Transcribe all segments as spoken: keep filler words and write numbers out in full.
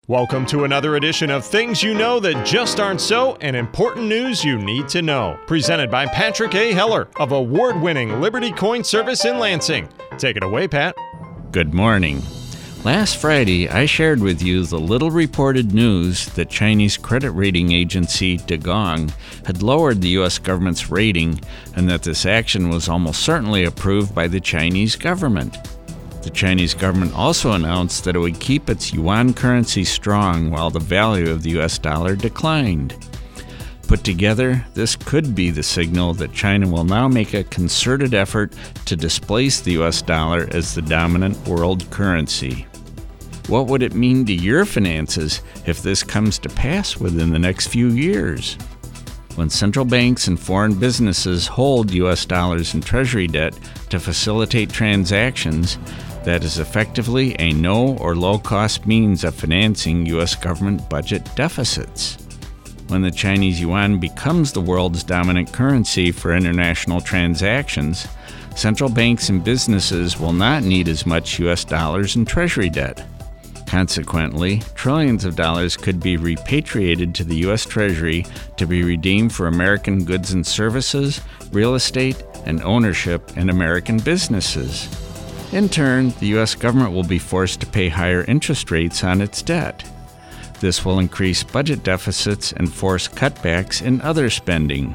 Welcome to another edition of Things You Know That Just Aren't So and Important News You Need to Know. Presented by Patrick A. Heller of award-winning Liberty Coin Service in Lansing. Take it away, Pat. Good morning. Last Friday, I shared with you the little reported news that Chinese credit rating agency Degong had lowered the U S government's rating and that this action was almost certainly approved by the Chinese government. The Chinese government also announced that it would keep its yuan currency strong while the value of the U S dollar declined. Put together, this could be the signal that China will now make a concerted effort to displace the U S dollar as the dominant world currency. What would it mean to your finances if this comes to pass within the next few years? When central banks and foreign businesses hold U S dollars and treasury debt to facilitate transactions, that is effectively a no or low-cost means of financing U S government budget deficits. When the Chinese yuan becomes the world's dominant currency for international transactions, central banks and businesses will not need as much U S dollars and treasury debt. Consequently, trillions of dollars could be repatriated to the U S Treasury to be redeemed for American goods and services, real estate, and ownership in American businesses. In turn, the U S government will be forced to pay higher interest rates on its debt. This will increase budget deficits and force cutbacks in other spending.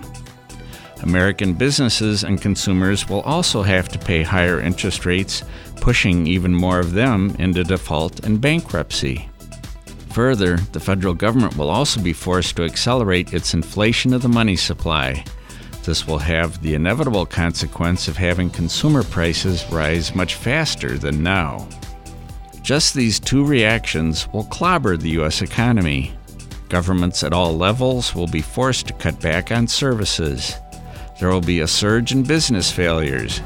American businesses and consumers will also have to pay higher interest rates, pushing even more of them into default and bankruptcy. Further, the federal government will also be forced to accelerate its inflation of the money supply. This will have the inevitable consequence of having consumer prices rise much faster than now. Just these two reactions will clobber the U S economy. Governments at all levels will be forced to cut back on services. There will be a surge in business failures.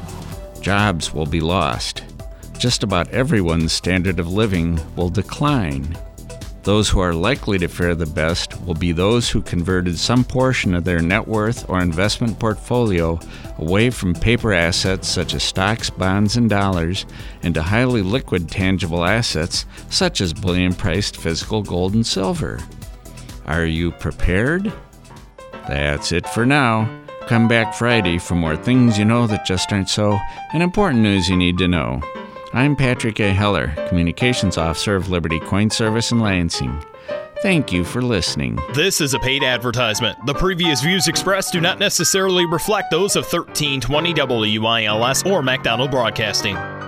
Jobs will be lost. Just about everyone's standard of living will decline. Those who are likely to fare the best will be those who converted some portion of their net worth or investment portfolio away from paper assets such as stocks, bonds, and dollars into highly liquid tangible assets such as bullion-priced physical gold and silver. Are you prepared? That's it for now. Come back Friday for more things you know that just aren't so and important news you need to know. I'm Patrick A. Heller, Communications Officer of Liberty Coin Service in Lansing. Thank you for listening. This is a paid advertisement. The previous views expressed do not necessarily reflect those of thirteen twenty W I L S or MacDonald Broadcasting.